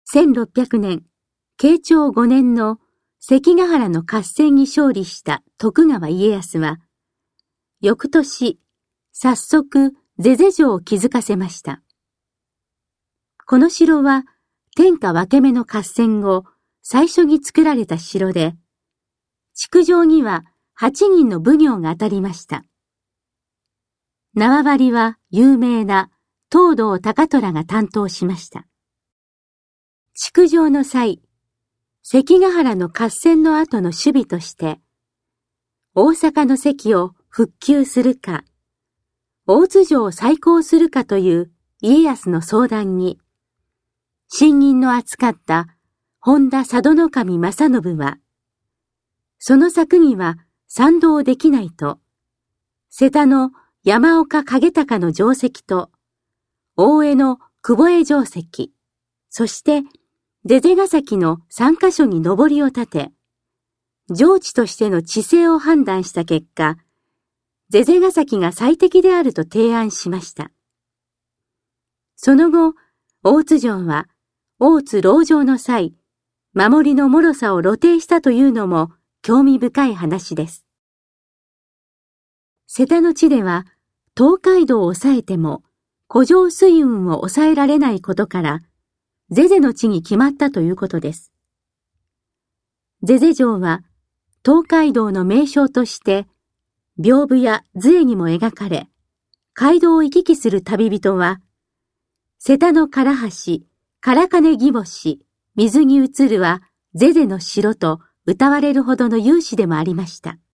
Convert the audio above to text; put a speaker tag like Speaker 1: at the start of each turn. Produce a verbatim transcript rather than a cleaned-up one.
Speaker 1: せんろっぴゃくねん、慶長ごねんの関ヶ原の合戦に勝利した徳川家康は、翌年、早速、ゼゼ城を築かせました。この城は、天下分け目の合戦後、最初に作られた城で、築城にははちにんの奉行が当たりました。縄張りは有名な東堂高虎が担当しました。築城の際、関ヶ原の合戦の後の守備として、大阪の関を復旧するか、大津城を再興するかという家康の相談に、信任の厚かった本田佐渡守正信は、その策には賛同できないと、瀬田の山岡景隆の城跡と、大江の久保江城跡、そしてゼゼヶ崎の三カ所に上りを立て、城地としての地勢を判断した結果、ゼゼヶ崎が最適であると提案しました。その後、大津城は大津籠城の際、守りの脆さを露呈したというのも興味深い話です。瀬田の地では、東海道を抑えても、湖上水運を抑えられないことから、ゼゼの地に決まったということです。ゼゼ城は、東海道の名称として、屏風や図にも描かれ、街道を行き来する旅人は、瀬田の唐橋、唐金義星、水に映るはゼゼの城と謳われるほどの勇士でもありました。